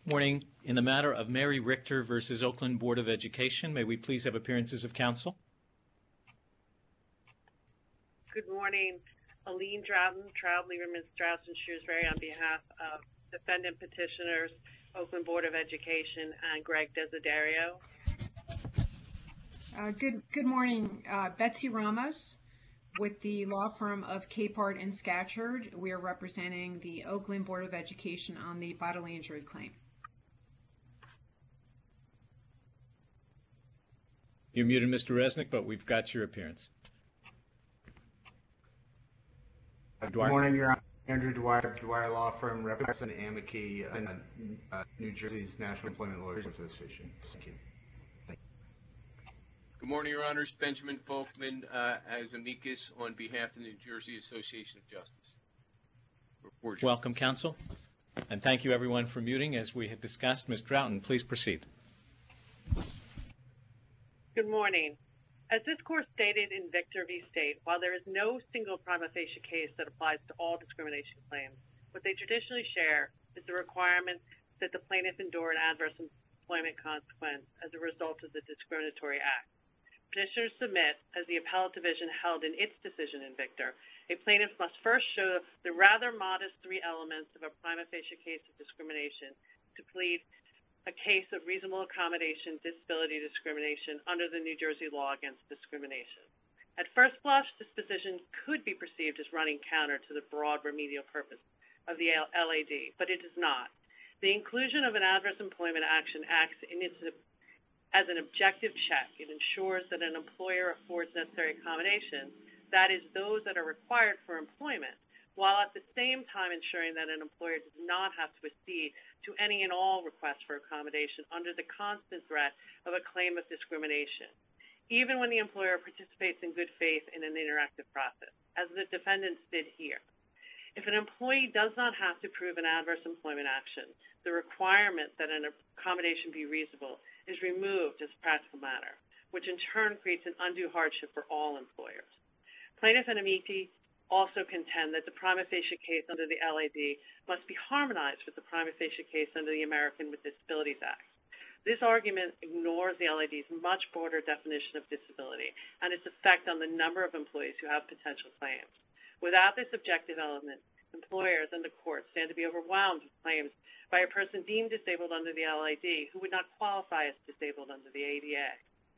Morning. In the matter of Mary Richter versus Oakland Board of Education, may we please have appearances of counsel? Good morning. Aline Droughton, Traub, Lieberman, Strauss, and Shrewsbury on behalf of defendant petitioners, Oakland Board of Education, and Greg Desiderio. Good morning. Betsy Ramos with the law firm of Capehart and Scatcherd. We are representing the Oakland Board of Education on the bodily injury claim. You're muted, Mr. Resnick, but we've got your appearance. Good morning, Your Honor. Andrew Dwyer Law Firm, representing Amici, New Jersey's National Employment Lawyers Association. Thank you. Good morning, Your Honors. Benjamin Folkman as amicus on behalf of the New Jersey Association of Justice. Welcome, counsel. And thank you, everyone, for muting. As we had discussed, Ms. Droughton, please proceed. Good morning. As this court stated in Victor v. State, while there is no single prima facie case that applies to all discrimination claims, what they traditionally share is the requirement that the plaintiff endure an adverse employment consequence as a result of the discriminatory act. Petitioners submit, as the appellate division held in its decision in Victor, a plaintiff must first show the rather modest three elements of a prima facie case of discrimination to plead a case of reasonable accommodation disability discrimination under the New Jersey law against discrimination. At first blush, this position could be perceived as running counter to the broad remedial purpose of the LAD, but it is not. The inclusion of an adverse employment action acts as an objective check. It ensures that an employer affords necessary accommodations, that is, those that are required for employment, while at the same time ensuring that an employer does not have to accede to any and all requests for accommodation under the constant threat of a claim of discrimination, even when the employer participates in good faith in an interactive process, as the defendants did here. If an employee does not have to prove an adverse employment action, the requirement that an accommodation be reasonable is removed as a practical matter, which in turn creates an undue hardship for all employers. Plaintiff and amici also contend that the prima facie case under the LAD must be harmonized with the prima facie case under the American with Disabilities Act. This argument ignores the LAD's much broader definition of disability and its effect on the number of employees who have potential claims. Without this objective element, employers and the courts stand to be overwhelmed with claims by a person deemed disabled under the LAD who would not qualify as disabled under the ADA.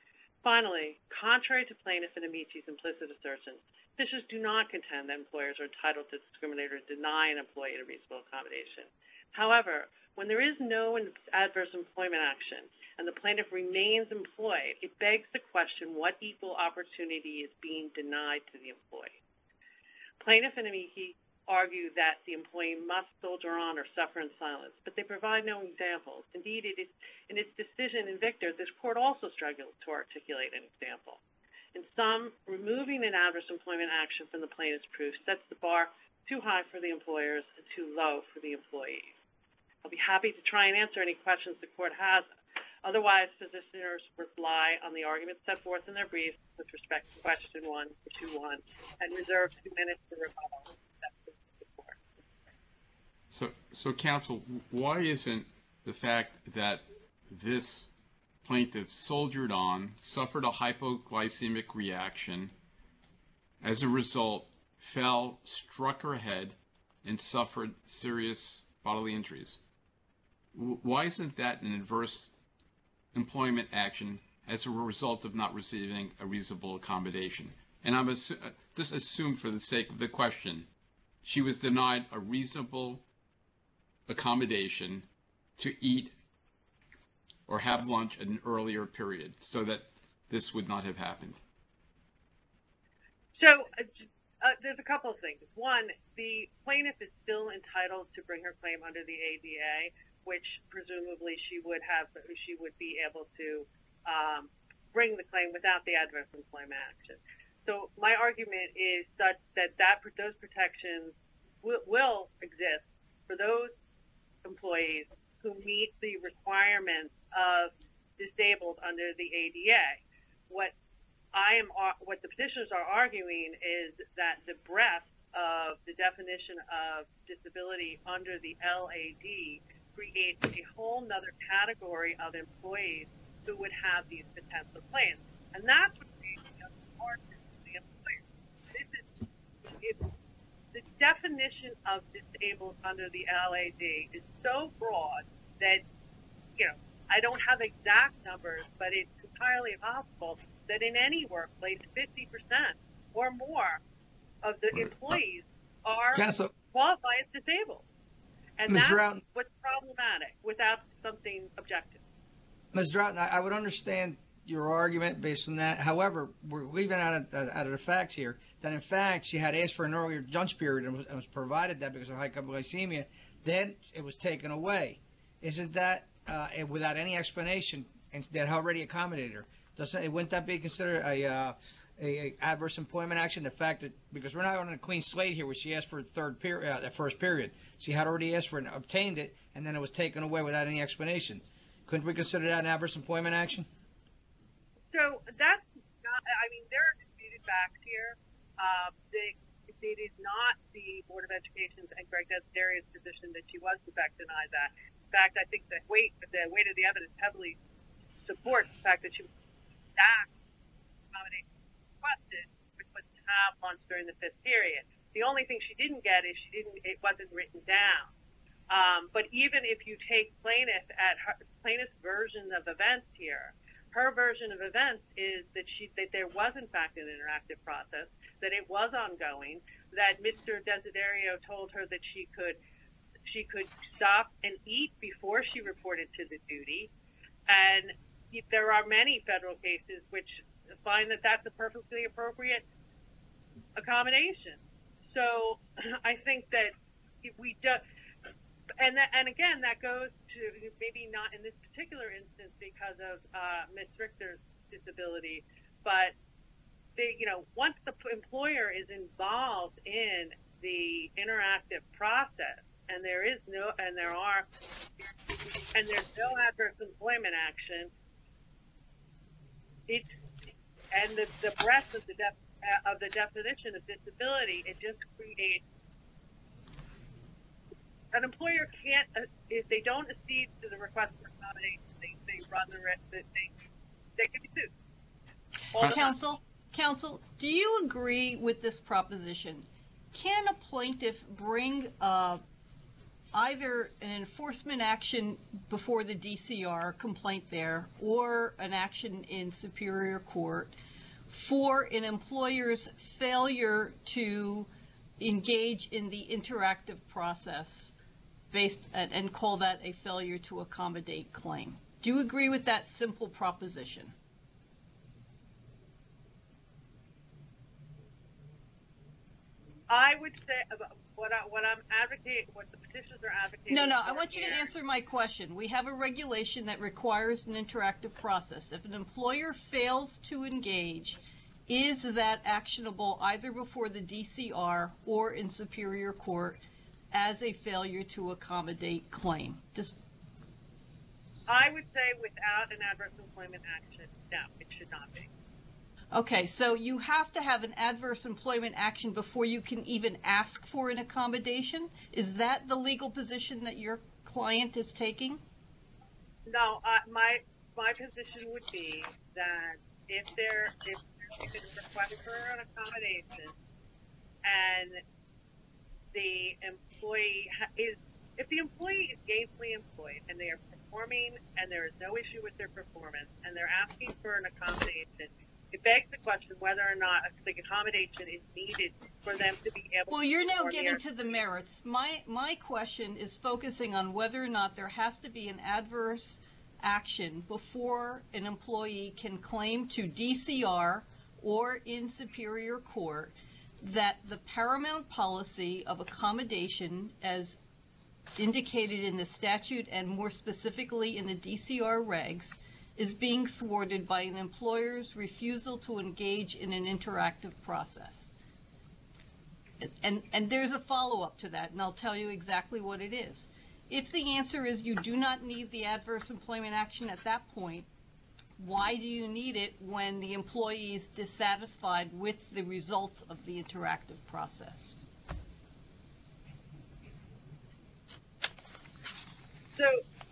Finally, contrary to plaintiff and amici's implicit assertions, petitioners do not contend that employers are entitled to discriminate or deny an employee a reasonable accommodation. However, when there is no adverse employment action and the plaintiff remains employed, it begs the question what equal opportunity is being denied to the employee. Plaintiff and amici argue that the employee must soldier on or suffer in silence, but they provide no examples. Indeed, it is in its decision in Victor, this court also struggled to articulate an example. In sum, removing an adverse employment action from the plaintiff's proof sets the bar too high for the employers and too low for the employees. I'll be happy to try and answer any questions the court has. Otherwise, petitioners rely on the arguments set forth in their briefs with respect to question 1, issue 1, and reserve 2 minutes for rebuttal. So counsel, why isn't the fact that this plaintiff soldiered on, suffered a hypoglycemic reaction, as a result fell, struck her head, and suffered serious bodily injuries? Why isn't that an adverse employment action as a result of not receiving a reasonable accommodation? And I'm just assume for the sake of the question, she was denied a reasonable accommodation to eat or have lunch at an earlier period so that this would not have happened. So there's a couple of things. One, the plaintiff is still entitled to bring her claim under the ADA, which presumably she would be able to bring the claim without the adverse employment action. So my argument is such that those protections will exist for those employees who meet the requirements of disabled under the ADA. What the petitioners are arguing is that the breadth of the definition of disability under the LAD creates a whole nother category of employees who would have these potential claims. And that's what creates the hard for the employer. The definition of disabled under the LAD is so broad that, I don't have exact numbers, but it's entirely possible that in any workplace, 50% or more of the employees are qualified as disabled. And that's what's problematic without something objective. Ms. Droughton, I would understand your argument based on that. However, we're leaving out of the facts here that, in fact, she had asked for an earlier lunch period and was provided that because of hypoglycemia. Then it was taken away. Isn't that without any explanation and that already accommodated her? Wouldn't that be considered a adverse employment action? The fact that, because we're not on a clean slate here where she asked for the first period. She had already asked for it and obtained it, and then it was taken away without any explanation. Couldn't we consider that an adverse employment action? So that's not, there are disputed facts here. It is not the Board of Education's and Greg Desideria's position that she was in fact denied that. In fact, I think the weight of the evidence heavily supports the fact that she was stacked accommodation requested, which was to have lunch during the 5th period. The only thing she didn't get is it wasn't written down. But even if you take plaintiff's version of events here, her version of events is that there was in fact an interactive process, that it was ongoing, that Mr. Desiderio told her that she could stop and eat before she reported to the duty, and there are many federal cases which find that that's a perfectly appropriate accommodation. So I think that if we just, and again, that goes to maybe not in this particular instance because of Ms. Richter's disability, but once the employer is involved in the interactive process, and there's no adverse employment action, and the breadth of the definition of disability, it just creates. An employer can't, if they don't accede to the request for accommodation, they run the risk that they can be sued. Counsel, do you agree with this proposition? Can a plaintiff bring either an enforcement action before the DCR complaint there, or an action in Superior Court for an employer's failure to engage in the interactive process and call that a failure to accommodate claim? Do you agree with that simple proposition? I would say what I'm advocating, what the petitioners are advocating. No, I want you to answer my question. We have a regulation that requires an interactive process. If an employer fails to engage, is that actionable either before the DCR or in Superior Court as a failure to accommodate claim? I would say without an adverse employment action, no, it should not be. Okay, so you have to have an adverse employment action before you can even ask for an accommodation? Is that the legal position that your client is taking? No, my position would be that if it's a request for an accommodation and the employee if the employee is gainfully employed and they are performing and there is no issue with their performance and they're asking for an accommodation, it begs the question whether or not the accommodation is needed for them to be able to. Well, you're now getting to the merits. My question is focusing on whether or not there has to be an adverse action before an employee can claim to DCR or in Superior Court that the paramount policy of accommodation, as indicated in the statute and more specifically in the DCR regs, is being thwarted by an employer's refusal to engage in an interactive process. And there's a follow-up to that, and I'll tell you exactly what it is. If the answer is you do not need the adverse employment action at that point, why do you need it when the employee is dissatisfied with the results of the interactive process? So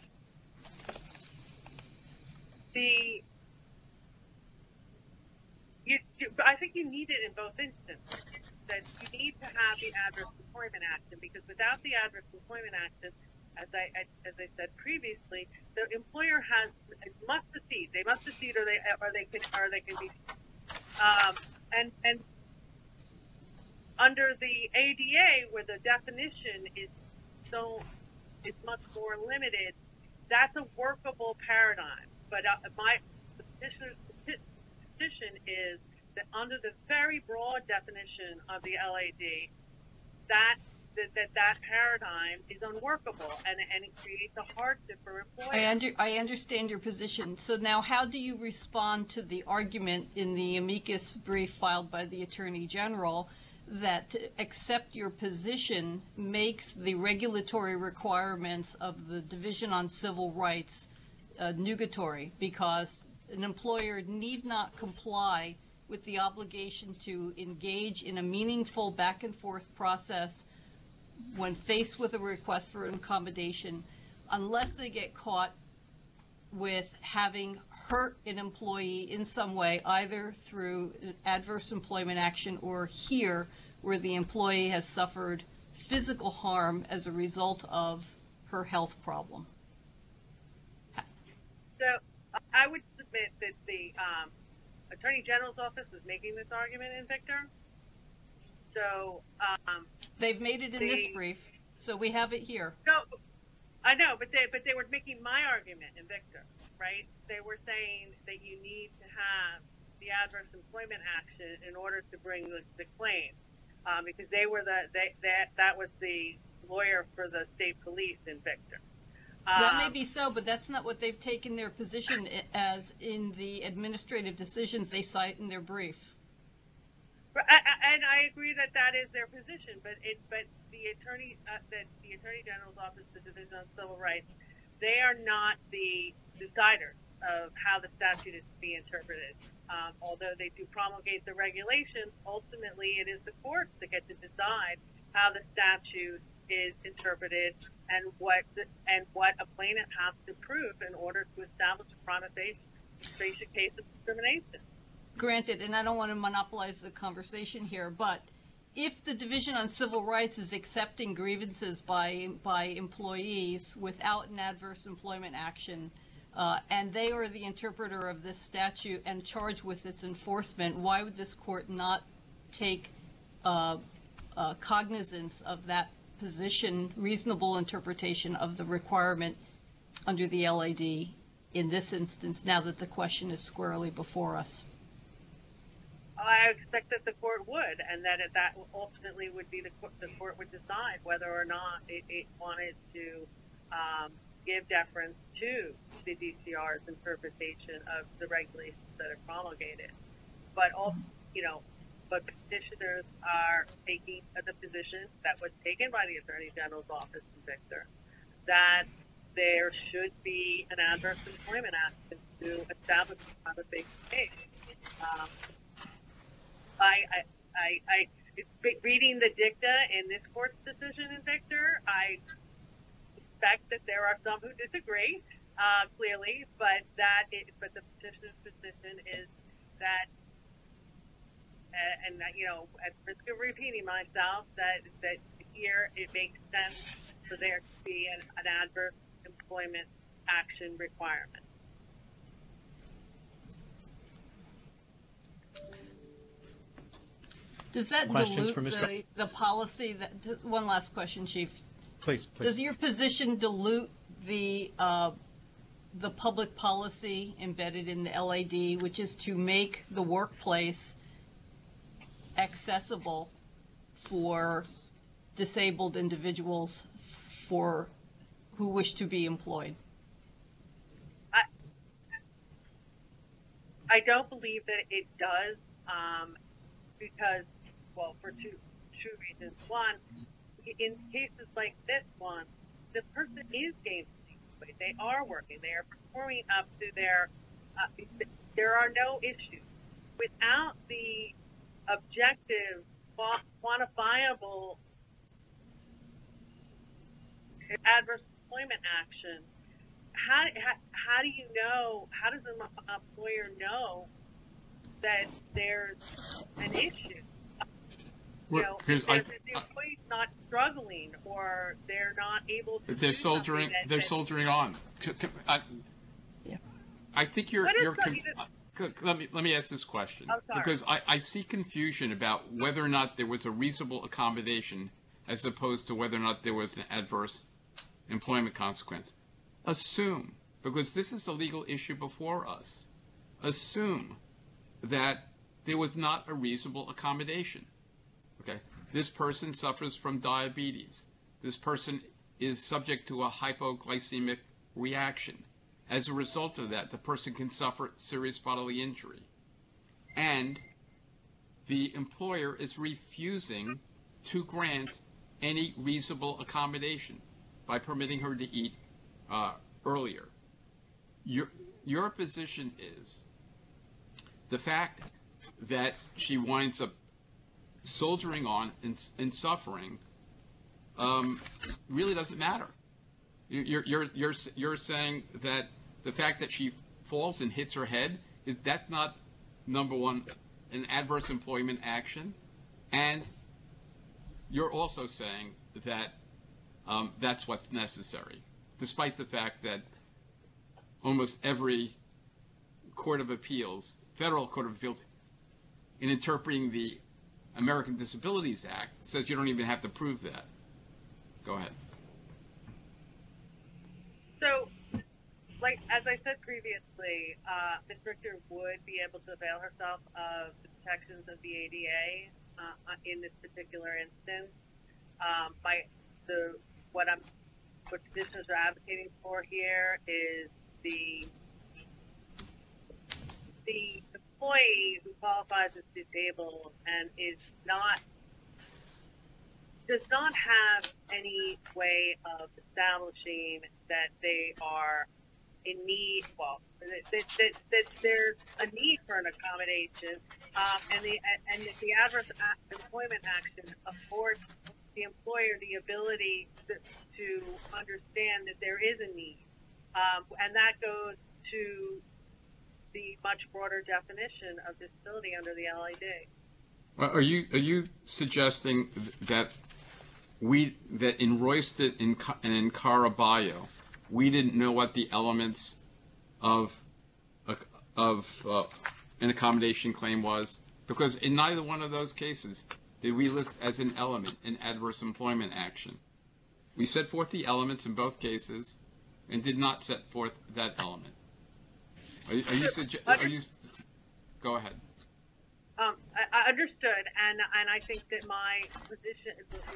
I think you need it in both instances. That you need to have the adverse employment action, because without the adverse employment action, as I said previously, the employer must secede. They must secede, or they can be. And under the ADA, where the definition is much more limited, that's a workable paradigm. But my position is that under the very broad definition of the LAD, that paradigm is unworkable, and it creates a hardship for employers. I understand your position. So now, how do you respond to the argument in the amicus brief filed by the Attorney General that to accept your position makes the regulatory requirements of the Division on Civil Rights nugatory, because an employer need not comply with the obligation to engage in a meaningful back and forth process when faced with a request for an accommodation, unless they get caught with having hurt an employee in some way, either through adverse employment action or here, where the employee has suffered physical harm as a result of her health problem. So I would submit that the Attorney General's office is making this argument in Victor. So they've made it in this brief, so we have it here. So I know, but they were making my argument in Victor, right? They were saying that you need to have the adverse employment action in order to bring the claim, because they were that was the lawyer for the state police in Victor. That may be so, but that's not what they've taken their position as in the administrative decisions they cite in their brief. And I agree that is their position, but the Attorney General's office, the Division on Civil Rights, they are not the deciders of how the statute is to be interpreted. Although they do promulgate the regulations, ultimately it is the courts that get to decide how the statute is interpreted and what a plaintiff has to prove in order to establish a prima facie case of discrimination. Granted, and I don't want to monopolize the conversation here, but if the Division on Civil Rights is accepting grievances by employees without an adverse employment action, and they are the interpreter of this statute and charged with its enforcement, why would this court not take cognizance of that position, reasonable interpretation of the requirement under the LAD in this instance, now that the question is squarely before us? I expect that the court would, and that ultimately would be the court would decide whether or not it wanted to give deference to the DCR's interpretation of the regulations that are promulgated. But but petitioners are taking the position that was taken by the Attorney General's office in Victor, that there should be an adverse employment action to establish a prima facie case. Reading the dicta in this court's decision in Victor, I suspect that there are some who disagree, clearly, but the petitioner's position is that, and that, at risk of repeating myself, that here it makes sense for there to be an adverse employment action requirement. Does that dilute the policy? One last question, Chief. Please. Does your position dilute the public policy embedded in the LAD, which is to make the workplace accessible for disabled individuals who wish to be employed? I don't believe that it does, because, well, for two reasons. One, in cases like this one, the person is gainfully employed. They are working. They are performing up to their. There are no issues. Without the objective, quantifiable adverse employment action, how do you know, how does an employer know that there's an issue? You know, if the employee's not struggling or they're not able to. They're soldiering. They're soldiering on. I think you're. Let me ask this question, because I see confusion about whether or not there was a reasonable accommodation as opposed to whether or not there was an adverse employment consequence. Assume, because this is a legal issue before us, assume that there was not a reasonable accommodation. Okay, this person suffers from diabetes. This person is subject to a hypoglycemic reaction. As a result of that, the person can suffer serious bodily injury. And the employer is refusing to grant any reasonable accommodation by permitting her to eat earlier. Your position is the fact that she winds up soldiering on and suffering really doesn't matter. You're saying that the fact that she falls and hits her head that's not, number one, an adverse employment action, and you're also saying that that's what's necessary, despite the fact that almost every court of appeals, federal court of appeals, in interpreting the American Disabilities Act, says you don't even have to prove that. Go ahead. So, like as I said previously, Ms. Richter would be able to avail herself of the protections of the ADA in this particular instance. What petitioners are advocating for here is the employee who qualifies as disabled and does not have any way of establishing that they are in need, that there's a need for an accommodation, and the adverse employment action affords the employer the ability to understand that there is a need, and that goes to the much broader definition of disability under the LID. Well, are you suggesting that in Royston and in Caraballo, we didn't know what the elements of an accommodation claim was? Because in neither one of those cases did we list as an element an adverse employment action. We set forth the elements in both cases and did not set forth that element. Go ahead. I understood, and I think that my position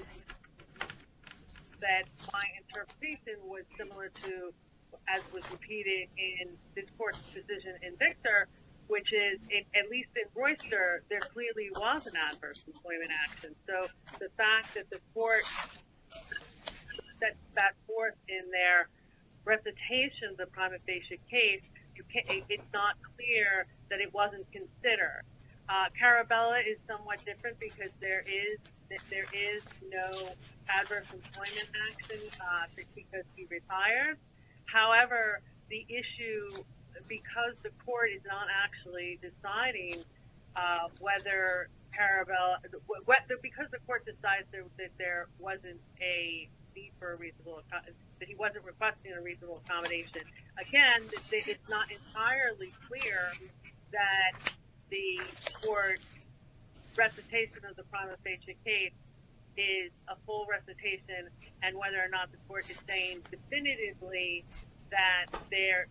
that my interpretation was similar to, as was repeated in this court's decision in Victor, which is, at least in Royster, there clearly was an adverse employment action. So the fact that the court set that forth in their recitation of the prima facie case, it's not clear that it wasn't considered. Carabella is somewhat different because there is no adverse employment action because he retired. However, the issue, because the court is not actually deciding whether Carabella, because the court decides that there wasn't a need for a reasonable, that he wasn't requesting a reasonable accommodation. Again, it's not entirely clear that the court's recitation of the prima facie case is a full recitation, and whether or not the court is saying definitively that there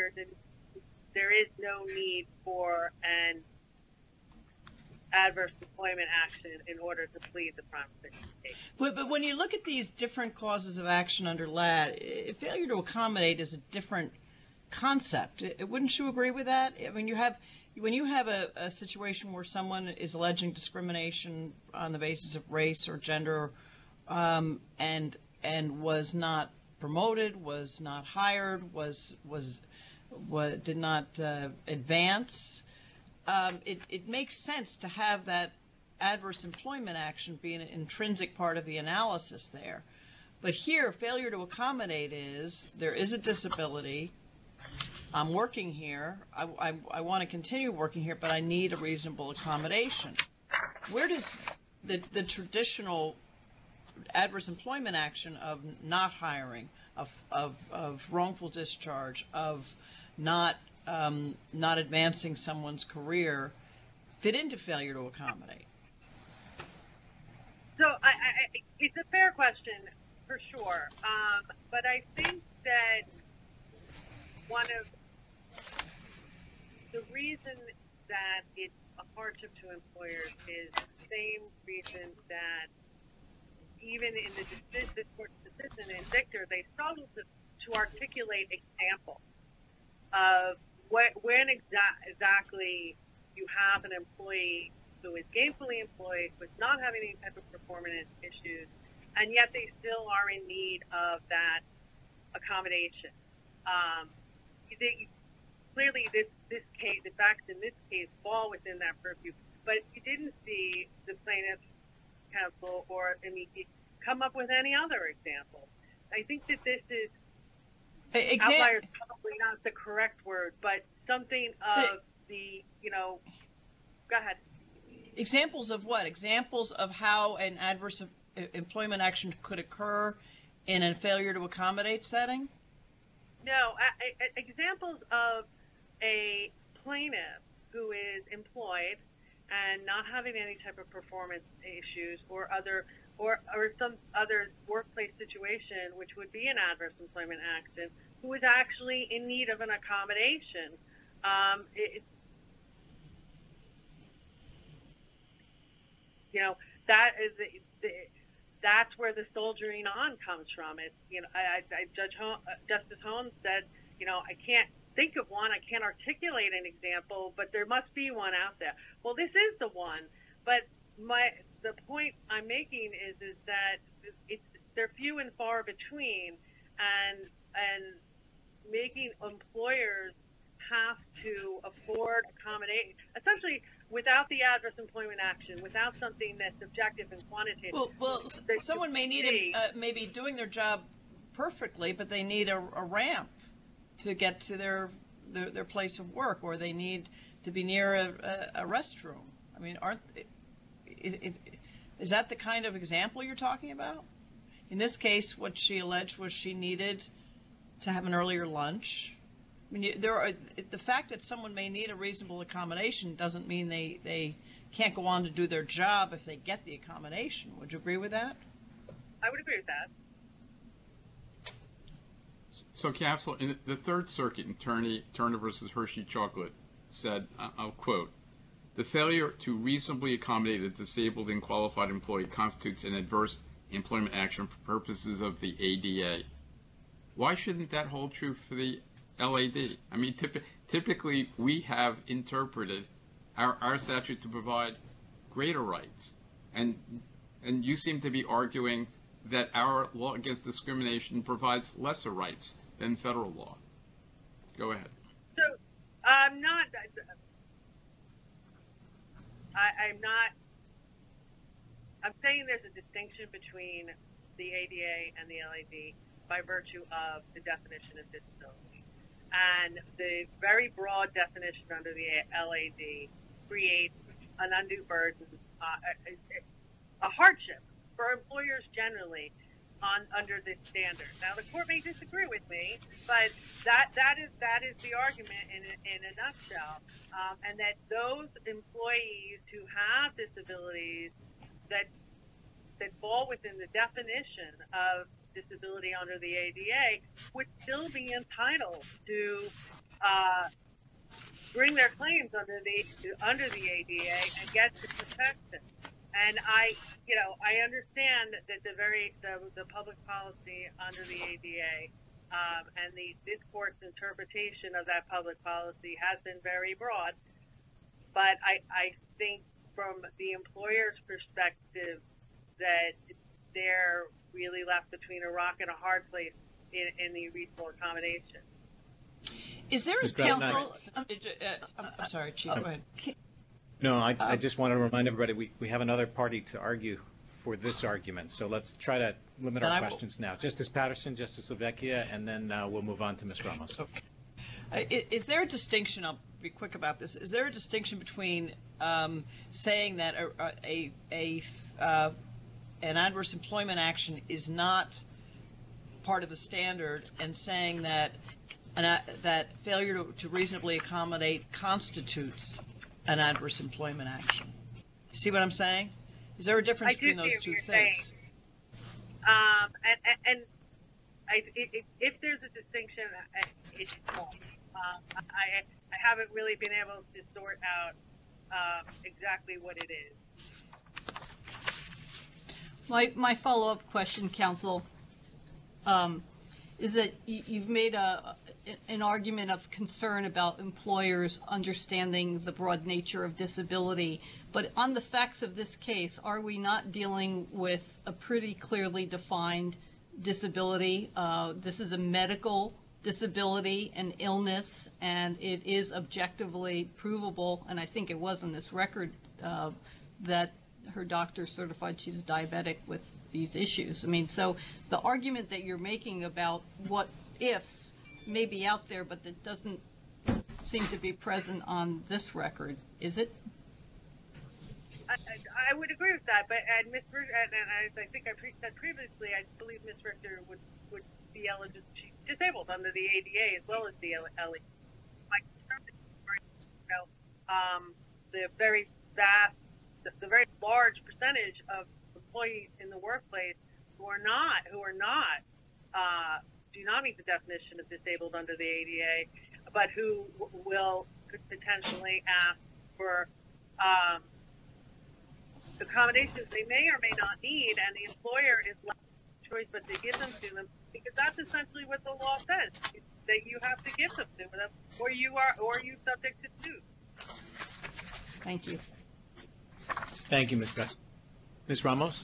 is no need for an adverse employment action in order to plead the prima facie case. But when you look at these different causes of action under LAD, failure to accommodate is a different concept. Wouldn't you agree with that? I mean, when you have a situation where someone is alleging discrimination on the basis of race or gender, and was not promoted, was not hired, did not advance, it makes sense to have that adverse employment action be an intrinsic part of the analysis there. But here, failure to accommodate is there is a disability. I'm working here. I want to continue working here, but I need a reasonable accommodation. Where does the traditional adverse employment action of not hiring, of wrongful discharge, of not advancing someone's career fit into failure to accommodate? So it's a fair question for sure, but I think that one of the reason that it's a hardship to employers is the same reason that even in this court's decision in Victor, they struggle to articulate examples of when exactly you have an employee who is gainfully employed, who is not having any type of performance issues, and yet they still are in need of that accommodation. Clearly, this case, the facts in this case fall within that purview, but you didn't see the plaintiff's counsel or amici come up with any other examples. I think that this is outlier is probably not the correct word, but something of go ahead. Examples of what? Examples of how an adverse employment action could occur in a failure to accommodate setting? No, examples of a plaintiff who is employed and not having any type of performance issues or some other workplace situation which would be an adverse employment action, who is actually in need of an accommodation. That's where the soldiering on comes from. It's Justice Holmes said, I can't think of one, I can't articulate an example, but there must be one out there. Well, this is the one, but the point I'm making is that they're few and far between, and making employers have to afford accommodate, essentially without the adverse employment action, without something that's objective and quantitative. Well, someone may need maybe doing their job perfectly, but they need a ramp to get to their place of work, or they need to be near a restroom. I mean, is that the kind of example you're talking about? In this case, what she alleged was she needed to have an earlier lunch. I mean, the fact that someone may need a reasonable accommodation doesn't mean they can't go on to do their job if they get the accommodation. Would you agree with that? I would agree with that. So, counsel, in the Third Circuit in Turner versus Hershey Chocolate said, I'll quote, "The failure to reasonably accommodate a disabled and qualified employee constitutes an adverse employment action for purposes of the ADA." Why shouldn't that hold true for the LAD? I mean, typically we have interpreted our statute to provide greater rights, and you seem to be arguing that our law against discrimination provides lesser rights than federal law. Go ahead. So I'm not. I'm saying there's a distinction between the ADA and the LAD by virtue of the definition of disability. And the very broad definition under the LAD creates an undue burden, a hardship for employers generally under this standard. Now, the court may disagree with me, but that is the argument in a nutshell, and that those employees who have disabilities that fall within the definition of disability under the ADA would still be entitled to bring their claims under the ADA and get the protection. And I understand that the public policy under the ADA and this court's interpretation of that public policy has been very broad, but I think from the employer's perspective that they're really left between a rock and a hard place in the reasonable accommodation. Is there a counsel? I'm sorry, Chief. Go ahead. No, I just want to remind everybody we have another party to argue for this argument, so let's try to limit our questions now. Justice Patterson, Justice LaVecchia, and then we'll move on to Ms. Ramos. Okay. Is there a distinction, I'll be quick about this, is there a distinction between saying that an adverse employment action is not part of the standard and saying that that failure to reasonably accommodate constitutes an adverse employment action? You see what I'm saying? Is there a difference between those two things? If there's a distinction, it's small. I haven't really been able to sort out exactly what it is. My follow-up question, counsel, is that you've made an argument of concern about employers understanding the broad nature of disability, but on the facts of this case, are we not dealing with a pretty clearly defined disability? This is a medical disability, an illness, and it is objectively provable, and I think it was in this record that her doctor certified she's diabetic with these issues. I mean, so the argument that you're making about what ifs may be out there, but that doesn't seem to be present on this record, is it? I would agree with that, but and Ms. Richter, and as I think I said previously, I believe Ms. Richter would be eligible. She's disabled under the ADA as well as the LE. My concern is, the very vast, the very large percentage of employees in the workplace who do not meet the definition of disabled under the ADA, but who could potentially ask for accommodations they may or may not need, and the employer is left with choice but to give them to them, because that's essentially what the law says, that you have to give them to them, or you subject to suit. Thank you. Thank you, Ms. Best. Ms. Ramos?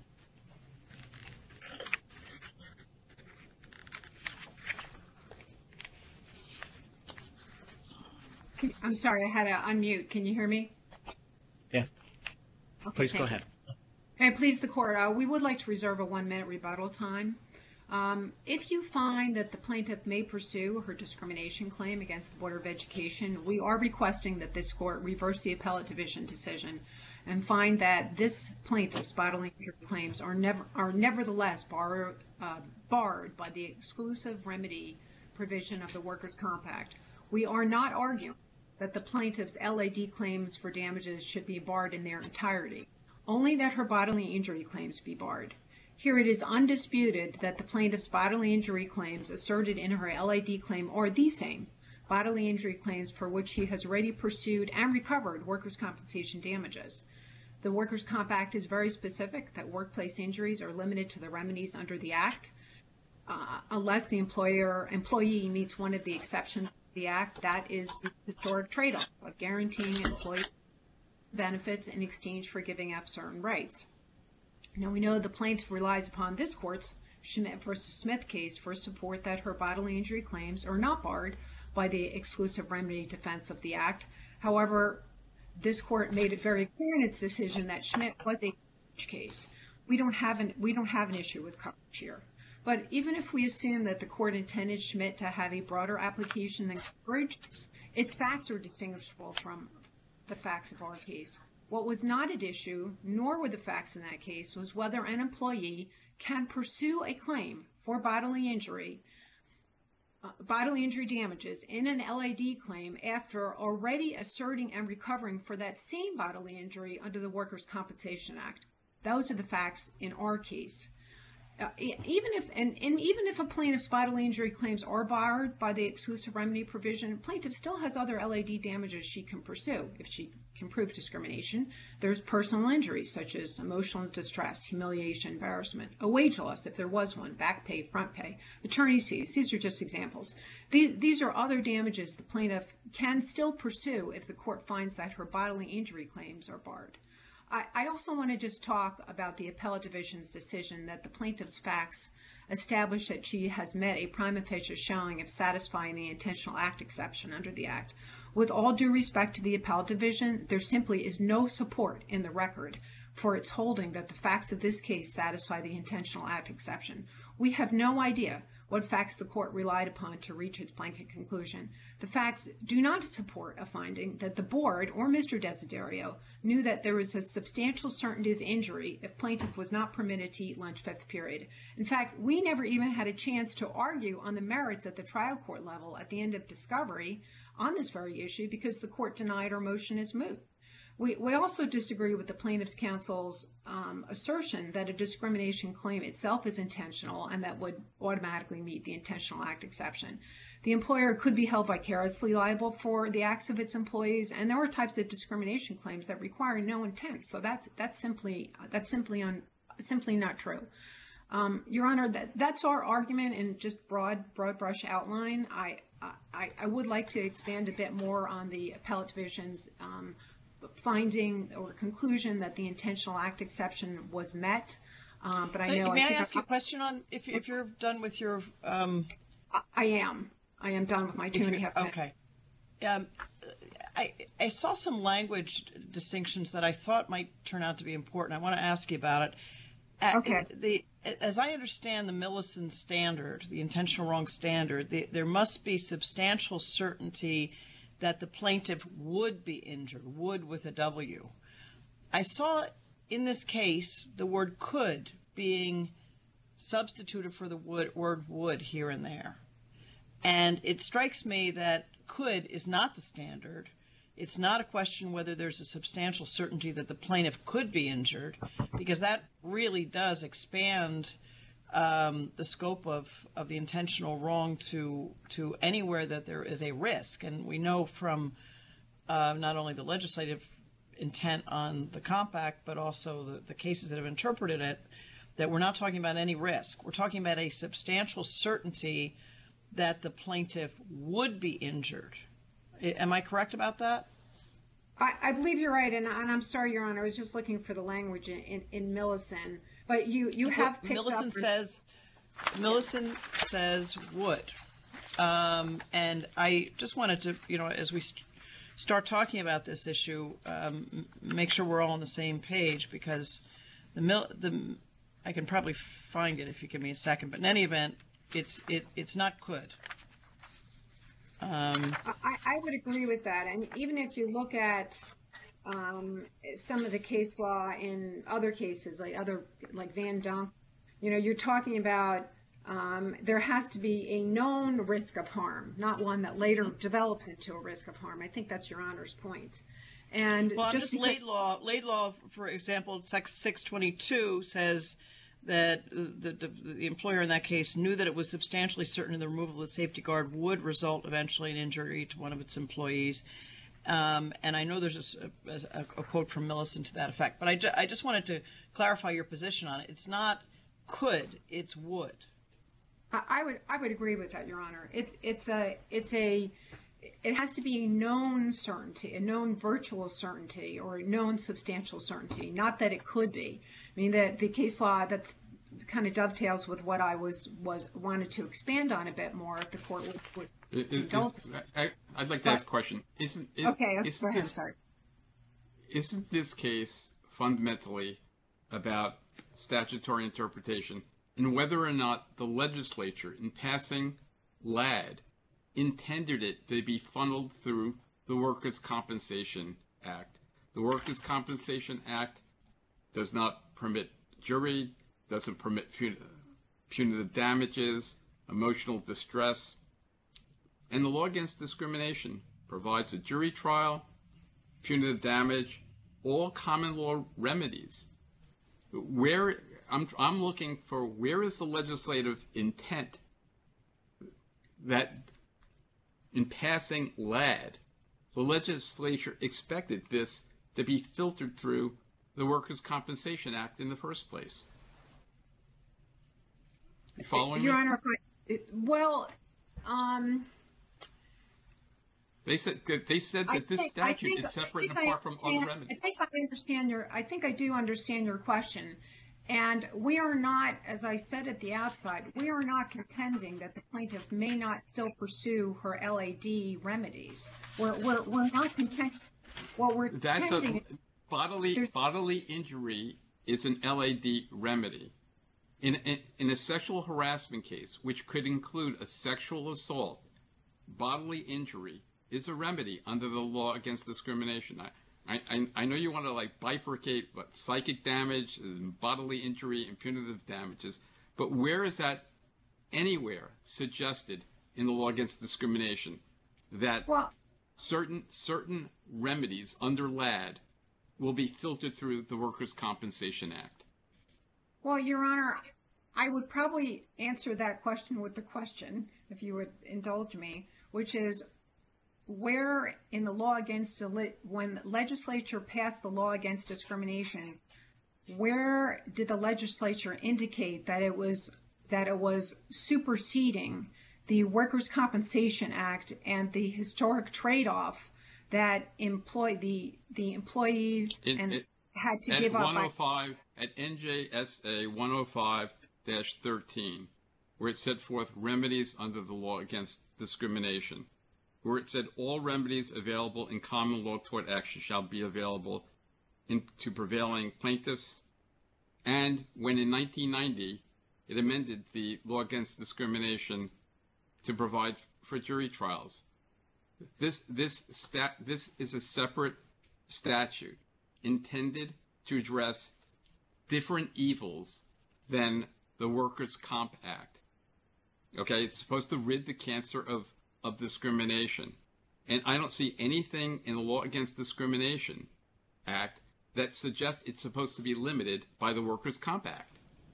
I'm sorry, I had to unmute. Can you hear me? Yes. Okay, please go ahead. Hey, please, the court. We would like to reserve a 1-minute rebuttal time. If you find that the plaintiff may pursue her discrimination claim against the Board of Education, we are requesting that this court reverse the appellate division decision and find that this plaintiff's bodily injury claims are nevertheless barred by the exclusive remedy provision of the Workers' Compact. We are not arguing that the plaintiff's LAD claims for damages should be barred in their entirety, only that her bodily injury claims be barred. Here it is undisputed that the plaintiff's bodily injury claims asserted in her LAD claim are the same bodily injury claims for which she has already pursued and recovered workers' compensation damages. The Workers' Compact is very specific that workplace injuries are limited to the remedies under the Act. Unless the employee meets one of the exceptions of the Act, that is the historic trade-off of guaranteeing employees benefits in exchange for giving up certain rights. Now, we know the plaintiff relies upon this court's Schmidt v. Smith case for support that her bodily injury claims are not barred by the exclusive remedy defense of the Act. However, this court made it very clear in its decision that Schmidt was a case. We don't have an issue with coverage here. But even if we assume that the court intended Schmidt to have a broader application than coverage, its facts are distinguishable from the facts of our case. What was not at issue, nor were the facts in that case, was whether an employee can pursue a claim for bodily injury damages in an LAD claim after already asserting and recovering for that same bodily injury under the Workers' Compensation Act. Those are the facts in our case. Even if a plaintiff's bodily injury claims are barred by the exclusive remedy provision, plaintiff still has other LAD damages she can pursue if she can prove discrimination. There's personal injuries such as emotional distress, humiliation, embarrassment, a wage loss if there was one, back pay, front pay, attorney's fees. These are just examples. These are other damages the plaintiff can still pursue if the court finds that her bodily injury claims are barred. I also want to just talk about the appellate division's decision that the plaintiff's facts establish that she has met a prima facie showing of satisfying the intentional act exception under the Act. With all due respect to the appellate division, there simply is no support in the record for its holding that the facts of this case satisfy the intentional act exception. We have no idea what facts the court relied upon to reach its blanket conclusion. The facts do not support a finding that the board or Mr. Desiderio knew that there was a substantial certainty of injury if plaintiff was not permitted to eat lunch fifth period. In fact, we never even had a chance to argue on the merits at the trial court level at the end of discovery on this very issue because the court denied our motion as moot. We also disagree with the plaintiff's counsel's assertion that a discrimination claim itself is intentional and that would automatically meet the intentional act exception. The employer could be held vicariously liable for the acts of its employees, and there are types of discrimination claims that require no intent. So that's simply not true. Your Honor, that's our argument in just broad brush outline. I would like to expand a bit more on the appellate division's finding or conclusion that the intentional act exception was met. But I know. May I ask you a question on if you're done with your? I am done with my 2.5 minutes. Okay. I saw some language distinctions that I thought might turn out to be important. I want to ask you about it. Okay. As I understand the Millison standard, the intentional wrong standard, there must be substantial certainty that the plaintiff would be injured, would with a W. I saw in this case the word could being substituted for the word would here and there. And it strikes me that could is not the standard. It's not a question whether there's a substantial certainty that the plaintiff could be injured, because that really does expand the scope of the intentional wrong to anywhere that there is a risk. And we know from not only the legislative intent on the compact, but also the cases that have interpreted it, that we're not talking about any risk. We're talking about a substantial certainty that the plaintiff would be injured. Am I correct about that? I believe you're right, and I'm sorry, Your Honor, I was just looking for the language in Millison. But you have picked Millison up. Millison says would, and I just wanted to, as we start talking about this issue, make sure we're all on the same page, because I can probably find it if you give me a second. But in any event, it's not could. I would agree with that, and even if you look at some of the case law in other cases, like Van Dunk, you're talking about there has to be a known risk of harm, not one that later develops into a risk of harm. I think that's Your Honor's point. And just Laid law, for example, Section 622 says that the employer in that case knew that it was substantially certain the removal of the safety guard would result eventually in injury to one of its employees. And I know there's a quote from Millison to that effect. But I just wanted to clarify your position on it. It's not could, it's would. I would agree with that, Your Honor. It has to be a known certainty, a known virtual certainty, or a known substantial certainty, not that it could be. I mean, the case law that's kind of dovetails with what I wanted to expand on a bit more if the court would indulge. I'd like to ask a question. Go ahead, sorry. Isn't this case fundamentally about statutory interpretation and whether or not the legislature, in passing LAD, intended it to be funneled through the Workers' Compensation Act? The Workers' Compensation Act does not permit jury, doesn't permit punitive damages, emotional distress, and the law against discrimination provides a jury trial, punitive damage, all common law remedies. Where I'm looking for, where is the legislative intent that in passing LAD, the legislature expected this to be filtered through the Workers' Compensation Act in the first place? You following Your me? Honor, well, They said that this statute is separate and apart from other remedies. I think I do understand your question. And we are not, as I said at the outside, we are not contending that the plaintiff may not still pursue her LAD remedies. We're not contending. What we're contending is bodily injury is an LAD remedy. In a sexual harassment case, which could include a sexual assault, bodily injury is a remedy under the law against discrimination. I know you want to like bifurcate what psychic damage and bodily injury and punitive damages, but where is that anywhere suggested in the law against discrimination that certain remedies under LAD will be filtered through the Workers' Compensation Act? Well, Your Honor, I would probably answer that question with the question, if you would indulge me, which is where in the law against, when the legislature passed the law against discrimination, where did the legislature indicate that it was superseding the Workers' Compensation Act and the historic trade-off that the employees had to give up? 105 at NJSA 105-13, where it set forth remedies under the law against discrimination, where it said all remedies available in common law tort action shall be available to prevailing plaintiffs. And when in 1990 it amended the law against discrimination to provide for jury trials. This is a separate statute intended to address different evils than the Workers' Comp Act. Okay, it's supposed to rid the cancer of discrimination. And I don't see anything in the Law Against Discrimination Act that suggests it's supposed to be limited by the Workers' Comp Act.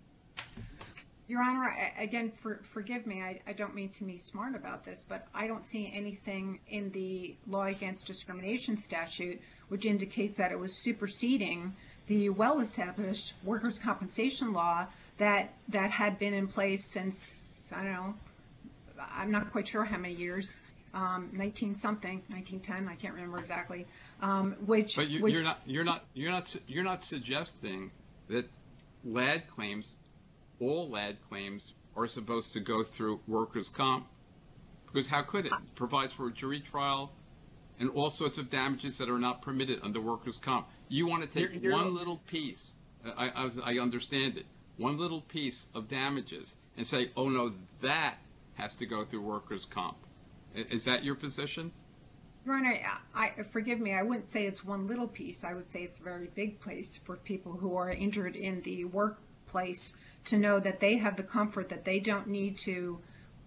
Your Honor, again, forgive me, I don't mean to be smart about this, but I don't see anything in the Law Against Discrimination statute which indicates that it was superseding the well-established workers' compensation law that had been in place since, I don't know, I'm not quite sure how many years, 19-something, 1910, I can't remember exactly. But you're not suggesting that LAD claims, all LAD claims, are supposed to go through workers' comp, because how could it? It provides for a jury trial and all sorts of damages that are not permitted under workers' comp. You want to take one little piece, I understand it, one little piece of damages and say, oh no, that has to go through workers' comp. Is that your position? Your Honor, forgive me, I wouldn't say it's one little piece. I would say it's a very big place for people who are injured in the workplace to know that they have the comfort that they don't need to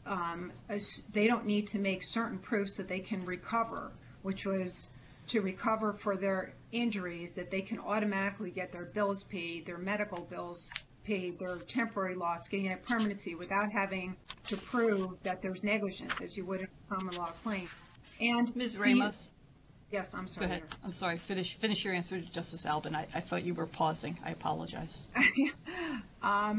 make certain proofs that they can recover, which was to recover for their injuries, that they can automatically get their bills paid, their medical bills paid, their temporary loss, getting a permanency without having to prove that there's negligence, as you would in a common law claim. And Ms. Ramos? Yes, I'm sorry. Go ahead. I'm sorry. Finish your answer to Justice Albin. I thought you were pausing. I apologize. I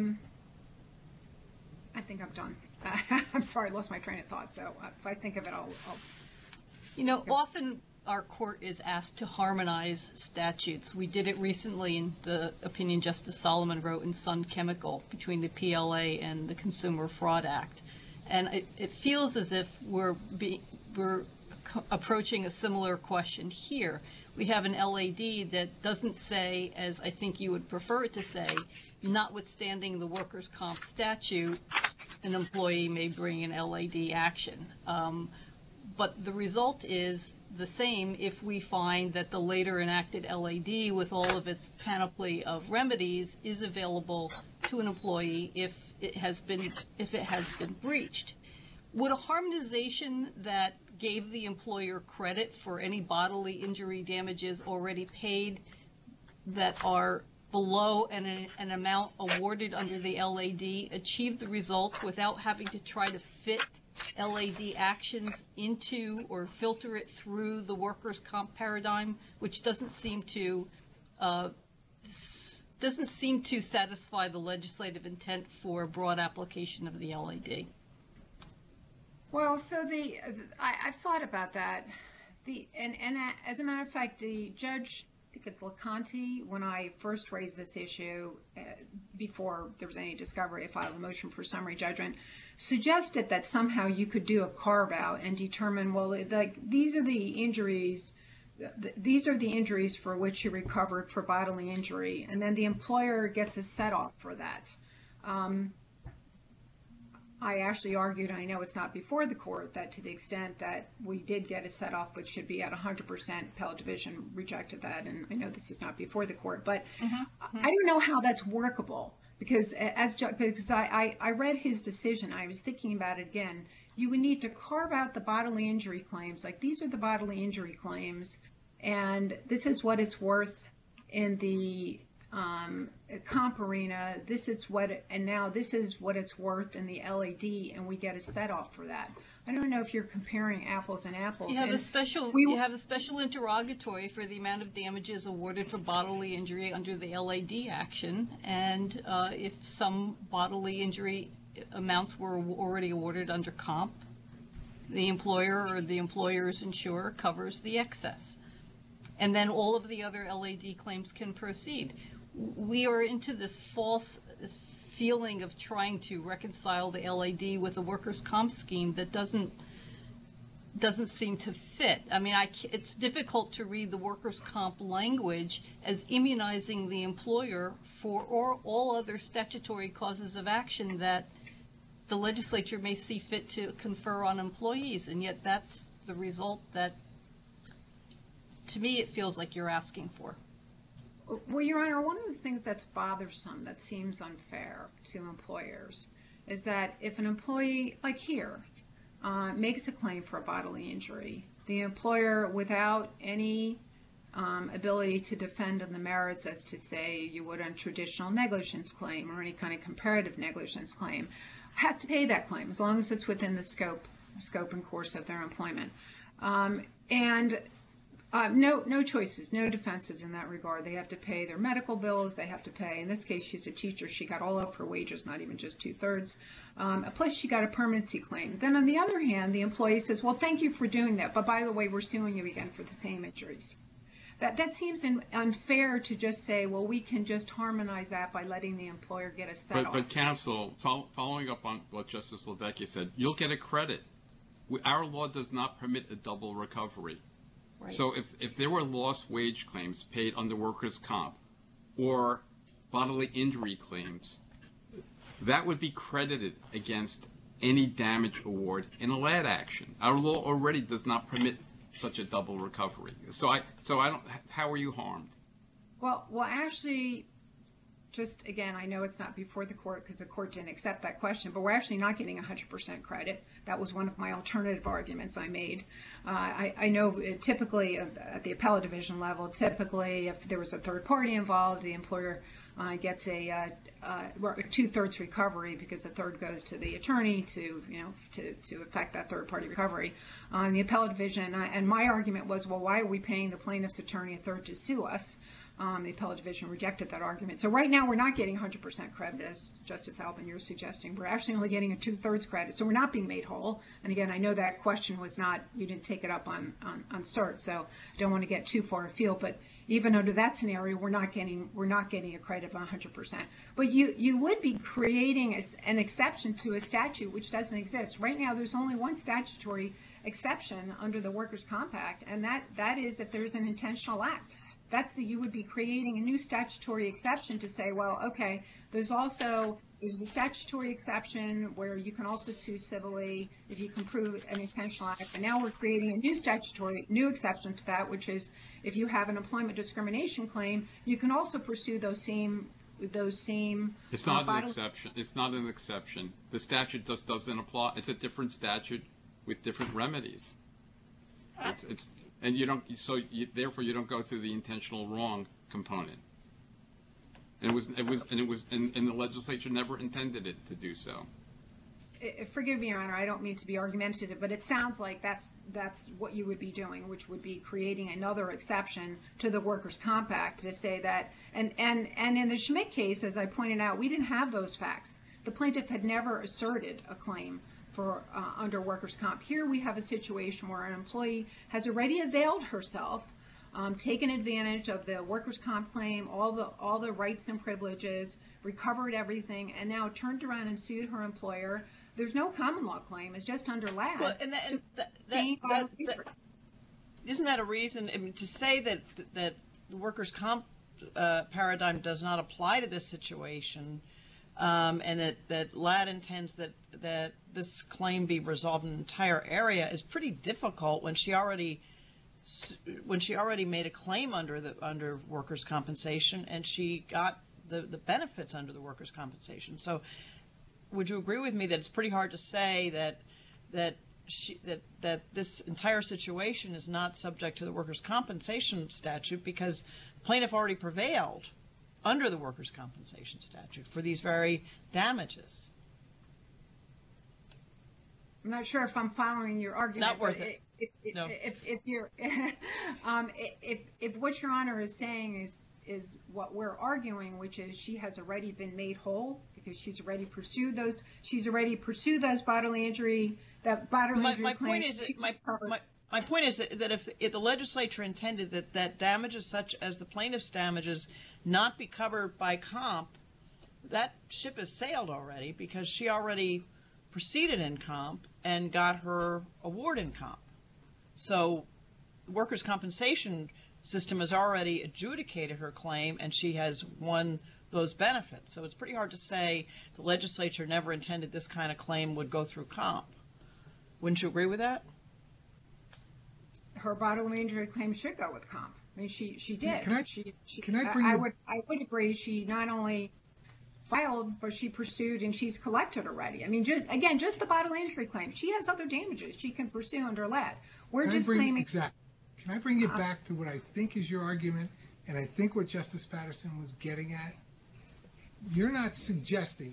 think I'm done. I'm sorry, I lost my train of thought, so if I think of it, I'll... You know, often our court is asked to harmonize statutes. We did it recently in the opinion Justice Solomon wrote in Sun Chemical between the PLA and the Consumer Fraud Act. And it feels as if we're approaching a similar question here. We have an LAD that doesn't say, as I think you would prefer it to say, notwithstanding the workers' comp statute, an employee may bring an LAD action. But the result is the same if we find that the later enacted LAD with all of its panoply of remedies is available to an employee if it has been breached. Would a harmonization that gave the employer credit for any bodily injury damages already paid that are below an amount awarded under the LAD achieve the result without having to try to fit LAD actions into or filter it through the workers' comp paradigm, which doesn't seem to satisfy the legislative intent for a broad application of the LAD? Well, so I've thought about that. And as a matter of fact, the judge, I think it's LaConte, when I first raised this issue, before there was any discovery, I filed a motion for summary judgment, suggested that somehow you could do a carve out and determine, well, like these are the injuries these are the injuries for which she recovered for bodily injury, and then the employer gets a set-off for that. I actually argued, and I know it's not before the court, that to the extent that we did get a set-off, which should be at 100%, appellate division rejected that, and I know this is not before the court, but I don't know how that's workable, because I read his decision, I was thinking about it again. You would need to carve out the bodily injury claims, like these are the bodily injury claims, and this is what it's worth in the comp arena, this is what, and now this is what it's worth in the LAD, and we get a set-off for that. I don't know if you're comparing apples and apples. You have a special interrogatory for the amount of damages awarded for bodily injury under the LAD action, and if some bodily injury amounts were already awarded under comp, the employer or the employer's insurer covers the excess. And then all of the other LAD claims can proceed. We are into this false feeling of trying to reconcile the LAD with a workers' comp scheme that doesn't seem to fit. I mean, it's difficult to read the workers' comp language as immunizing the employer for all other statutory causes of action that the legislature may see fit to confer on employees, and yet that's the result that, to me, it feels like you're asking for. Well, Your Honor, one of the things that's bothersome, that seems unfair to employers, is that if an employee, like here, makes a claim for a bodily injury, the employer, without any ability to defend on the merits as to say you would on traditional negligence claim or any kind of comparative negligence claim, has to pay that claim as long as it's within the scope and course of their employment. No choices, no defenses in that regard. They have to pay their medical bills. They have to pay. In this case, she's a teacher. She got all of her wages, not even just 2/3. Plus, she got a permanency claim. Then, on the other hand, the employee says, "Well, thank you for doing that, but by the way, we're suing you again for the same injuries." That seems unfair to just say, "Well, we can just harmonize that by letting the employer get a set-off." But counsel, following up on what Justice LaVecchia said, you'll get a credit. Our law does not permit a double recovery. Right. So if there were lost wage claims paid under workers' comp or bodily injury claims, that would be credited against any damage award in a LAD action. Our law already does not permit such a double recovery. So I don't. How are you harmed? Well, actually, just again, I know it's not before the court because the court didn't accept that question, but we're actually not getting 100% credit. That was one of my alternative arguments I made. I know typically at the appellate division level, typically if there was a third party involved, the employer gets a 2/3 recovery because a third goes to the attorney to affect that third party recovery. On the appellate division, and my argument was, well, why are we paying the plaintiff's attorney a third to sue us? The appellate division rejected that argument. So right now we're not getting 100% credit, as Justice Albin, you're suggesting. We're actually only getting a 2/3 credit. So we're not being made whole. And again, I know that question was not, you didn't take it up on cert, so I don't want to get too far afield. But even under that scenario, we're not getting a credit of 100%. But you would be creating an exception to a statute which doesn't exist. Right now, there's only one statutory exception under the Workers' Compact, and that is if there's an intentional act. You would be creating a new statutory exception to say, well, okay, there's a statutory exception where you can also sue civilly if you can prove an intentional act. And now we're creating a new exception to that, which is if you have an employment discrimination claim, you can also pursue those same. It's not an exception. It's not an exception. The statute just doesn't apply. It's a different statute with different remedies. And therefore you don't go through the intentional wrong component. And the legislature never intended it to do so. Forgive me, Your Honor, I don't mean to be argumentative, but it sounds like that's what you would be doing, which would be creating another exception to the Workers' Compact to say that. And in the Schmidt case, as I pointed out, we didn't have those facts. The plaintiff had never asserted a claim for under workers' comp. Here we have a situation where an employee has already availed herself, taken advantage of the workers' comp claim, all the rights and privileges, recovered everything, and now turned around and sued her employer. There's no common law claim. It's just under LAD. Well, isn't that a reason, I mean, to say that the workers' comp paradigm does not apply to this situation, and that LAD intends that this claim be resolved in an entire area is pretty difficult when she already made a claim under workers' compensation, and she got the benefits under the workers' compensation. So would you agree with me that it's pretty hard to say that this entire situation is not subject to the workers' compensation statute because the plaintiff already prevailed under the workers' compensation statute for these very damages? I'm not sure if I'm following your argument. Not worth it. No. If you're, if what Your Honor is saying is what we're arguing, which is she has already been made whole because she's already pursued those bodily injury claims. My point is that if the legislature intended that damages such as the plaintiff's damages not be covered by comp, that ship has sailed already because she already proceeded in comp and got her award in comp. So the workers' compensation system has already adjudicated her claim and she has won those benefits. So it's pretty hard to say the legislature never intended this kind of claim would go through comp. Wouldn't you agree with that? Her bodily injury claim should go with comp. I mean, she did. I would agree. She not only filed, but she pursued and she's collected already. I mean, just the bodily injury claim. She has other damages she can pursue under LAD. We're just claiming. Exactly. Can I bring it back to what I think is your argument, and I think what Justice Patterson was getting at? You are not suggesting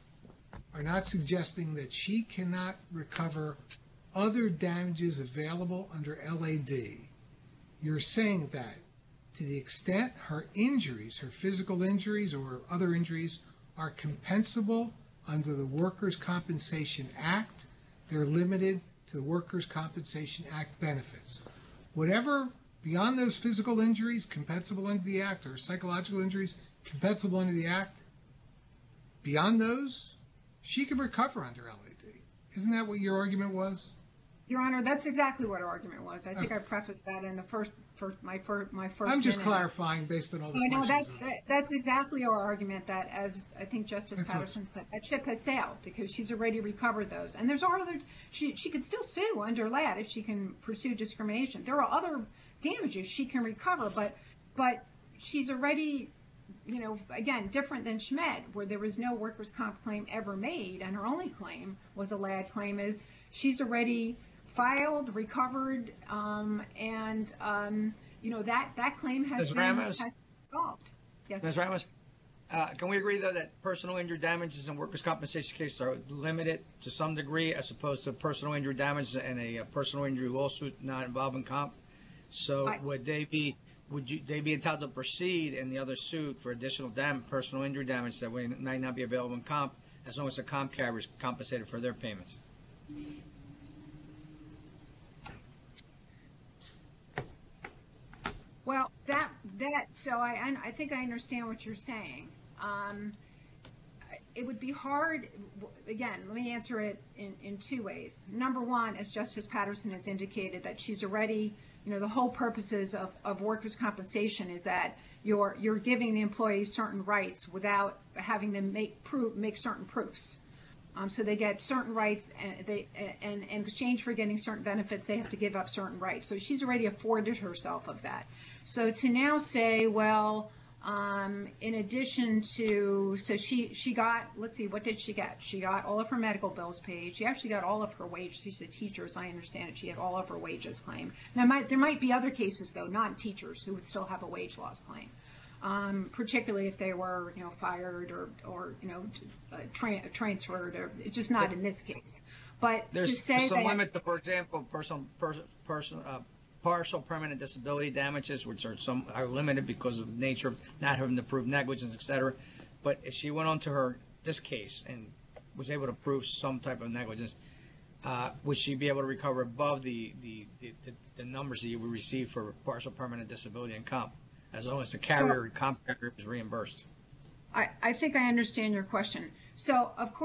that she cannot recover other damages available under LAD. You're saying that to the extent her injuries, her physical injuries or other injuries, are compensable under the Workers' Compensation Act, they're limited to the Workers' Compensation Act benefits. Whatever beyond those physical injuries compensable under the Act, or psychological injuries compensable under the Act, beyond those, she can recover under LAD. Isn't that what your argument was? Your Honor, that's exactly what our argument was. I think I prefaced that in the my first. I'm just clarifying based on all the questions. No, that's exactly our argument. That, as I think Justice Patterson said, that ship has sailed because she's already recovered those. And there's other. She could still sue under LAD if she can pursue discrimination. There are other damages she can recover, but she's already, again, different than Schmidt, where there was no workers' comp claim ever made, and her only claim was a LAD claim. Is she's already filed, recovered, and that claim has been resolved. Yes. Ms. Ramos, can we agree though that personal injury damages in workers' compensation cases are limited to some degree, as opposed to personal injury damages in a personal injury lawsuit not involving comp? So would they be entitled to proceed in the other suit for additional personal injury damage that might not be available in comp, as long as the comp carrier is compensated for their payments? Well, so I think I understand what you're saying. It would be hard, again, let me answer it in two ways. Number one, as Justice Patterson has indicated, that she's already, the whole purposes of workers' compensation is that you're giving the employee certain rights without having them make certain proofs. So they get certain rights, and in exchange for getting certain benefits, they have to give up certain rights. So she's already afforded herself of that. So to now say, well, in addition to, so she got, let's see, what did she get? She got all of her medical bills paid. She actually got all of her wages. She's a teacher, as I understand it. She had all of her wages claimed. Now, there might be other cases, though, non-teachers, who would still have a wage loss claim. Particularly if they were, fired or transferred, or it's just not in this case. But there's to say some that, limit to, for example, partial permanent disability damages, which are limited because of the nature of not having to prove negligence, etc. But if she went on to this case and was able to prove some type of negligence, would she be able to recover above the numbers that you would receive for partial permanent disability and comp, as long as the comp carrier is reimbursed? I think I understand your question. So, of course,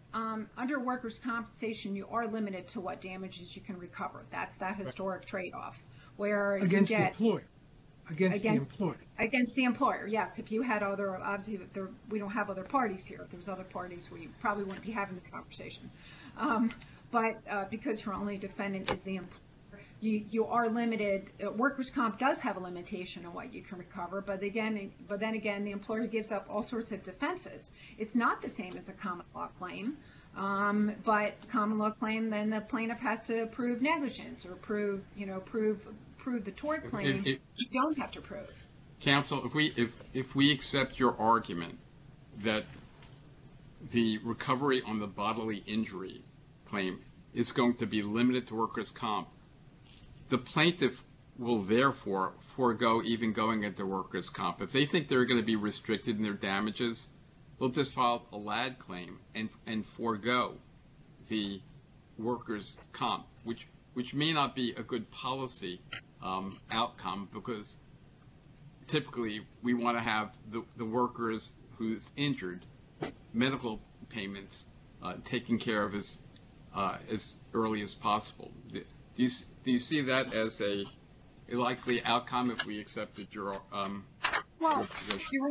Under workers' compensation, you are limited to what damages you can recover. That's that historic trade-off where against you get the employer. Against the employer. Against the employer, yes. If you had other, obviously, we don't have other parties here. If there was other parties, we probably wouldn't be having this conversation. But because your only defendant is the employer, you are limited. Workers' comp does have a limitation on what you can recover, but then again, the employer gives up all sorts of defenses. It's not the same as a common law claim, but common law claim, then the plaintiff has to prove negligence or prove the tort claim. You don't have to prove. Counsel, if we accept your argument that the recovery on the bodily injury claim is going to be limited to workers' comp, the plaintiff will therefore forego even going into workers' comp. If they think they're going to be restricted in their damages, they'll just file a LAD claim and forego the workers' comp, which may not be a good policy outcome, because typically we want to have the workers who's injured medical payments taken care of as early as possible. Do you see that as a likely outcome if we accepted your position?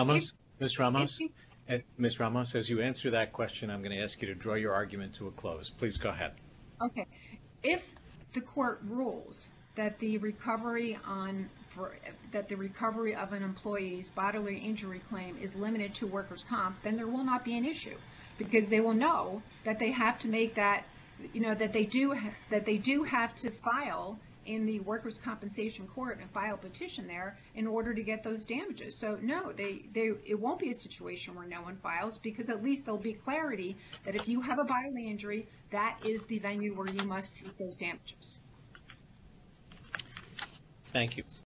Ms. Ramos, as you answer that question, I'm going to ask you to draw your argument to a close. Please go ahead. Okay. If the court rules that the recovery of an employee's bodily injury claim is limited to workers' comp, then there will not be an issue, because they will know that they have to make that, that they do have to file in the workers' compensation court and file a petition there in order to get those damages. So no, it won't be a situation where no one files, because at least there'll be clarity that if you have a bodily injury, that is the venue where you must seek those damages. Thank you.